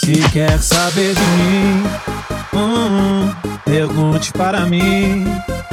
Se quer saber de mim, pergunte para mim.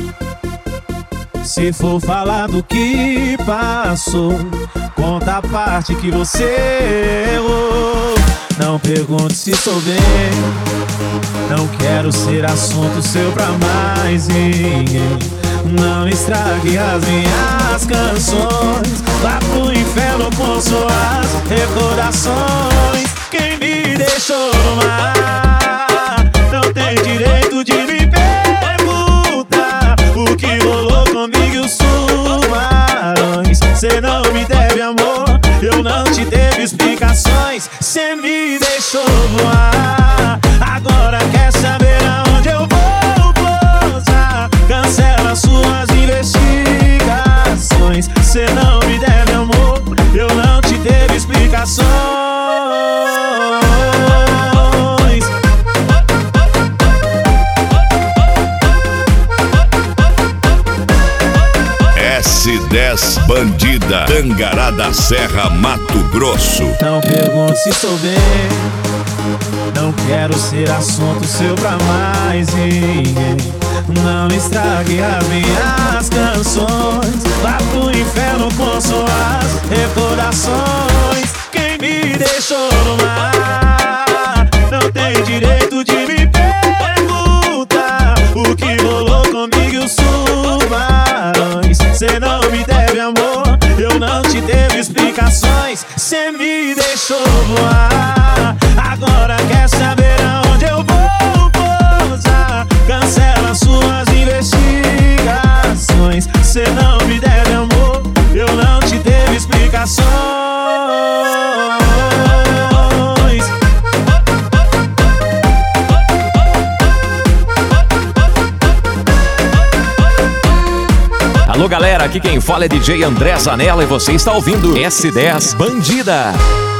Se for falar do que passou, conta a parte que você errou. Não pergunte se sou bem, não quero ser assunto seu pra mais ninguém. Não estrague as minhas canções, vá pro inferno com suas recordações. Quem me deixou no mar não tem direito de me perguntar o que rolou comigo e os tubarões. Cê não me deve amor, eu não te devo explicações. Cê me deixou voar, agora quer saber aonde eu vou pousar. Cancela suas investigações. Cê não me deve amor, eu não te devo explicações. S10 Bandida, Tangará da Serra, Mato Grosso. Não pergunte se sou bem, não quero ser assunto seu pra mais ninguém. Não estrague as minhas canções, vá pro inferno com suas recordações. Quem me deixou no mar não tem direito de me perguntar o que rolou comigo e os tubarões. Cê não me deve amor, eu não te devo explicações. Cê me deixou voar, agora quer saber aonde eu vou pousar. Cancela suas investigações. Cê não me deve amor, eu não te devo explicações. Alô galera, aqui quem fala é DJ André Zanella e você está ouvindo S10 Bandida.